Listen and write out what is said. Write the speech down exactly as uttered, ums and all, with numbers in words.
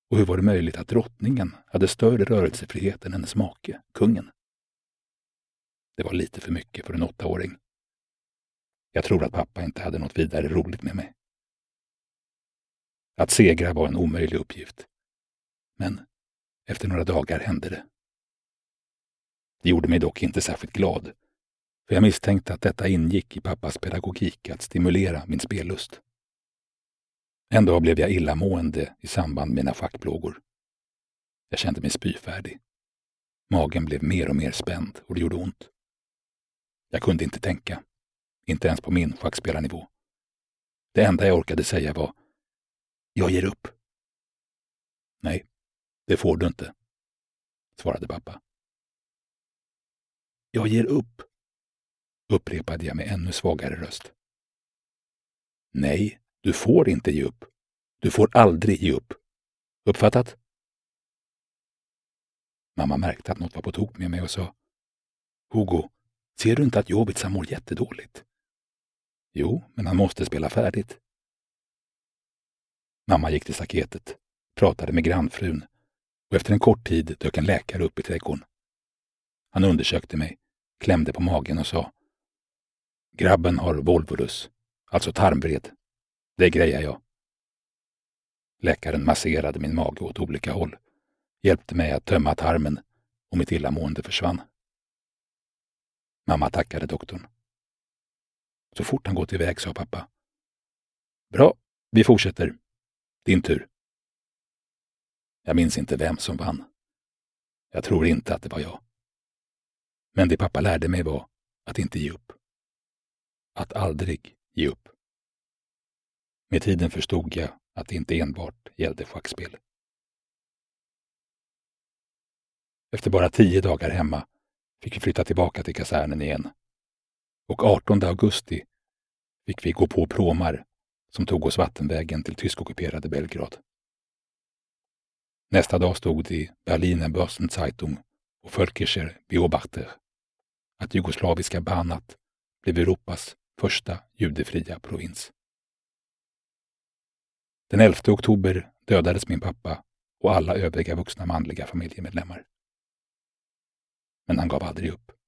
Och hur var det möjligt att drottningen hade större rörelsefrihet än hennes make, kungen? Det var lite för mycket för en åttaåring. Jag tror att pappa inte hade något vidare roligt med mig. Att segra var en omöjlig uppgift. Men efter några dagar hände det. Det gjorde mig dock inte särskilt glad, för jag misstänkte att detta ingick i pappas pedagogik att stimulera min spellust. En dag blev jag illamående i samband med mina schackplågor. Jag kände mig spyfärdig. Magen blev mer och mer spänd och det gjorde ont. Jag kunde inte tänka, inte ens på min schackspelarnivå. Det enda jag orkade säga var: jag ger upp. Nej, det får du inte, svarade pappa. Jag ger upp, upprepade jag med ännu svagare röst. Nej, du får inte ge upp. Du får aldrig ge upp. Uppfattat? Mamma märkte att något var på tok med mig och sa: Hugo, ser du inte att Jovica mår jättedåligt? Jo, men han måste spela färdigt. Mamma gick till staketet, pratade med grannfrun och efter en kort tid dök en läkare upp i trädgården. Han undersökte mig, klämde på magen och sa: grabben har volvulus, alltså tarmvred. Det grejar jag. Läkaren masserade min mage åt olika håll, hjälpte mig att tömma tarmen och mitt illamående försvann. Mamma tackade doktorn. Så fort han gått iväg sa pappa: bra, vi fortsätter. Din tur. Jag minns inte vem som vann. Jag tror inte att det var jag. Men det pappa lärde mig var att inte ge upp. Att aldrig ge upp. Med tiden förstod jag att det inte enbart gällde schackspel. Efter bara tio dagar hemma fick vi flytta tillbaka till kasernen igen. Och artonde augusti fick vi gå på pråmar som tog oss vattenvägen till tyskockuperade Belgrad. Nästa dag stod det i Berliner Börsenzeitung och Völkischer Beobachter att jugoslaviska Banat blev Europas första judefria provins. Den elfte oktober dödades min pappa och alla övriga vuxna manliga familjemedlemmar. Men han gav aldrig upp.